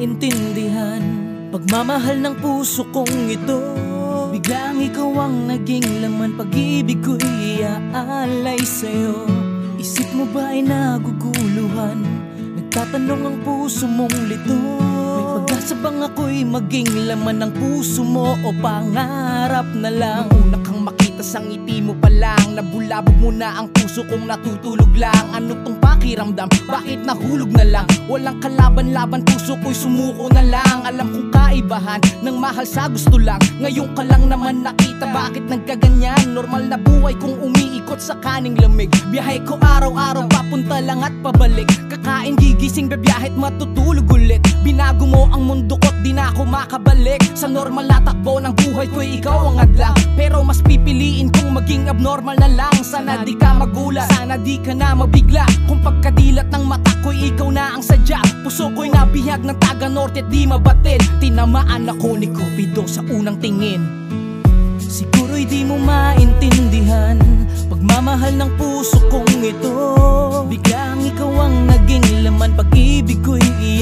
maintindihan pagmamahal ng puso kong ito. Biglang ikaw ang naging laman, pag-ibig ko'y iaalay sa'yo. Isip mo ba ay naguguluhan? Nagtatanong ang puso mong lito. May pag-asa bang ako'y maging laman ng puso mo o pangarap na lang? Una kang makita sa ngiti mo pa lang, nabulabog mo na ang puso kong natutulog lang. Ano tong pakiramdam? Bakit nahulog na lang? Walang kalaban-laban, puso ko'y sumuko na lang. Alam kong kaibahan ng mahal sa gusto lang. Ngayon ka lang naman nakita, bakit nagkaganyan? Normal na buhay kong umiikot sa kaning lamig. Biyahe ko araw-araw, papunta lang at pabalik. Kakain, gigising, bebiyahe't matutulog ulit. Binago mo ang mundo ko't di na ako makabalik. Sa normal na takbo ng buhay ko'y ikaw ang adla. Pero mas pipiliin kong maging abnormal na lang. Sana di ka magulat, sana di ka na mabigla. Kung pagkadilat ng mata ko'y ikaw na ang sadya. Puso ko'y nabihag ng taga norte at di mabatid. Tinamaan ako ni Cupido sa unang tingin. Siguro'y di mo maintindihan pagmamahal ng puso kong ito. Biglang ikaw ang naging laman, pag-ibig ko'y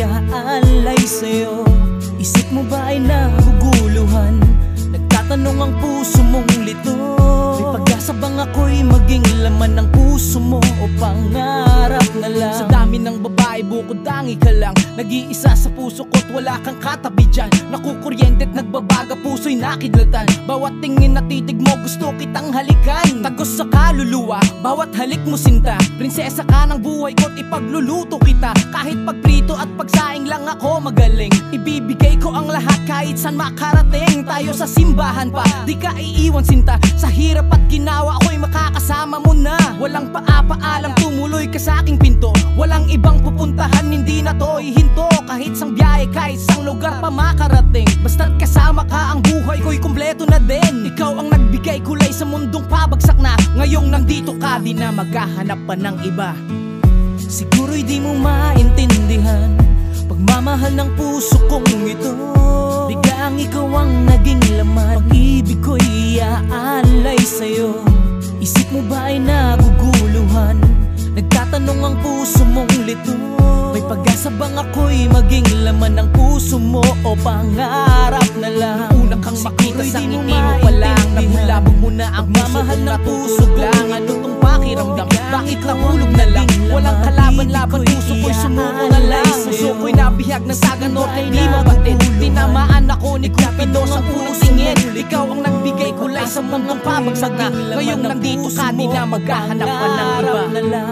iaalay sa'yo. Isip mo ba ay naguguluhan? Nagtatanong ang puso mong lito. May pag-asa bang ako'y maging laman ng puso mo o pangarap na lang? Sa dami ng babae bukod tangi ka lang, nag-iisa sa puso ko't wala kang katabi dyan. Nakukuryente't nagbabaga, puso'y nakidlatan. Bawat tingin na titig mo gusto kitang halikan. Tagos sa kaluluwa, bawat halik mo sinta. Prinsesa ka ng buhay ko't ipagluluto kita. Kahit pagprito at pagsaing lang ako magaling. Ibibigay ko ang lahat kahit saan makarating. Tayo sa simbahan pa, di ka iiwan sinta. Sa hirap at ginawa ako'y makakasama mo na. Walang paapaalam, tumuloy ka sa aking pinto. Walang ibang pupuntahan, hindi na to ihinto. Kahit sang biyahe, kahit sang lugar pa makarating. Basta't kasama ka, ang buhay ko'y kumpleto na din. Ikaw ang nagbigay kulay sa mundong pabagsak na. Ngayong nandito ka, di na maghahanap pa ng iba. Siguro'y di mo maintindihan pagmamahal ng puso kong ito. Biglang ikaw ang naging laman, pag-ibig ko'y iaalay sa'yo. Isip mo ba ay naguguluhan? Nagtatanong ang puso mong lito. May pag-asa bang ako'y maging laman ng puso mo o pangarap na lang? Una kang makita sa ngiti mo pa lang, nabulabog mo na ang mamahal na puso lang. Ano tong pakiramdam? Bakit nahulog na lang? Walang kalaban-laban, puso ko'y sumuko na lang. Puso ko'y nabihag ng saga norte, di mabatid. Tinamaan ako ni Cupido sa unang tingin. Ikaw ang nagbigay kulay sa mundong pabagsak na. Ngayong nandito ka, di na maghahanap pa ng iba.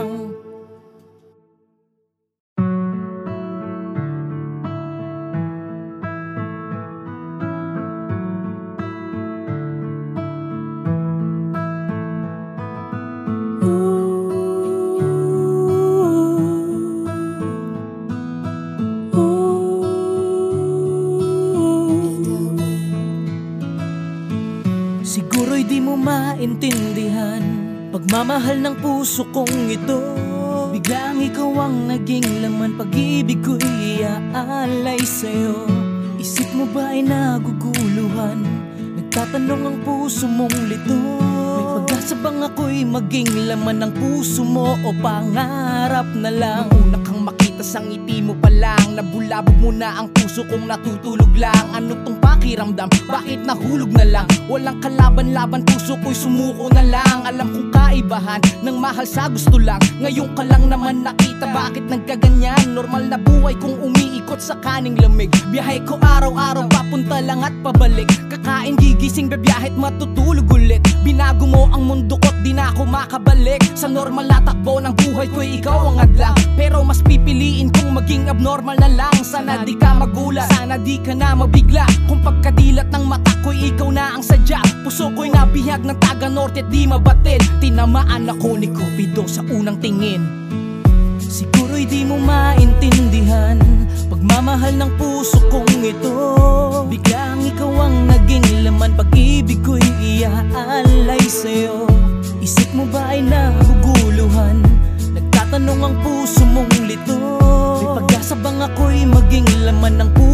Siguro'y di mo maintindihan pagmamahal ng puso kong ito. Biglang ikaw ang naging laman, pag-ibig ko'y iaalay sa'yo. Isip mo ba ay naguguluhan? Nagtatanong ang puso mong lito. May pag-asa bang ako'y maging laman ng puso mo o pangarap na lang? Una kang makita sa ngiti mo pa lang, nabulabog mo na ang puso kong natutulog lang. Ano tong pakiramdam? Bakit nahulog na lang? Walang kalaban-laban, puso ko'y sumuko na lang. Alam kong kaibahan ng mahal sa gusto lang. Ngayon ka lang naman nakita, bakit nagkaganyan? Normal na buhay kong umiikot sa kaning lamig. Biyahe ko araw-araw, papunta lang at pabalik. Kakain, gigising, bebiyahe't matutulog ulit. Binago mo ang mundo ko't di na ako makabalik. Sa normal na takbo ng buhay ko'y ikaw ang adla. Pero mas pipiliin kong maging abnormal na lang. Sana di ka magulat, sana di ka na mabigla. Kung pagkadilat ng mata ko'y ikaw na ang sadya. Puso ko'y nabihag ng taga norte at di mabatid. Tinamaan ako ni Cupido sa unang tingin. Siguro'y di mo maintindihan pagmamahal ng puso kong ito. Biglang ikaw ang naging laman, pag-ibig ko'y iaalay sa'yo. Isip mo ba ay naguguluhan? Nagtatanong ang puso mong lito. May pag-asa bang ako'y maging laman ng puso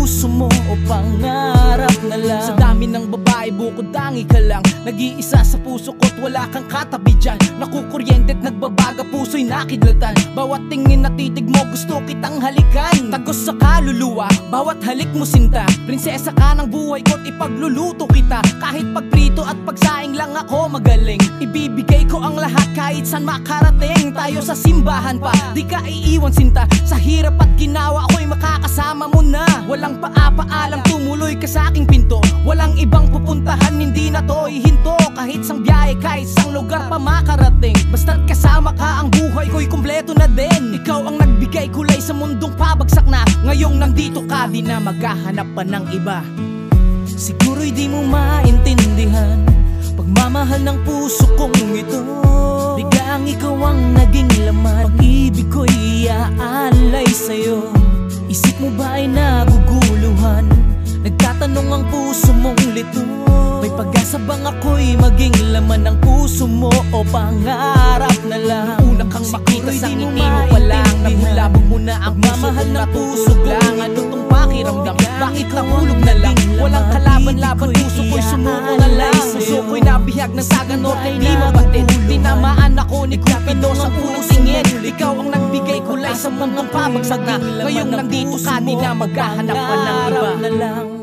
puso mo o pangarap na lang? Sa dami ng babae bukod tangi ka lang, nag-iisa sa puso ko't wala kang katabi dyan. Nakukuryente't nagbabaga puso'y nakidlatan. Bawat tingin na titig mo gusto kitang halikan. Tagos sa kaluluwa, bawat halik mo sinta. Prinsesa ka ng buhay ko't ipagluluto kita. Kahit pagprito at pagsaing lang ako magaling. Ibibigay ko ang lahat kahit saan makarating. Tayo sa simbahan pa, di ka iiwan sinta. Sa hirap at ginawa ako'y makakasama mo na. Walang paapaalam, tumuloy ka sa aking pinto. Walang ibang pupuntahan, hindi na to ihinto. Kahit sang biyahe, kahit sang lugar pa makarating. Basta't kasama ka, ang buhay ko'y kumpleto na din. Ikaw ang nagbigay kulay sa mundong pabagsak na. Ngayong nandito ka, di na maghahanap pa ng iba. Siguro'y di mo maintindihan pagmamahal ng puso kong ito. Biglang ikaw ang naging laman, pag-ibig ko'y iaalay sa'yo. Isip mo ba ay naguguluhan? Nagtatanong ang puso mong lito. May pag-asa bang ako'y maging laman ng puso mo o pangarap na lang? Una kang makita sa ngiti mo pa lang, nabulabog mo na ang pagmamahal ng puso lang. Ano tong pakiramdam? Bakit nahulog na lang? Walang kalaban-laban, puso ko'y sumuko na lang. Puso ko'y nabihag ng Saga Norte, di mabatid. Tinamaan ako ni Cupido sa unang tingin. Ikaw ang nagbigay kulay sa mundong pabagsak na. Ngayong nandito ka, di na maghahanap pa ng iba.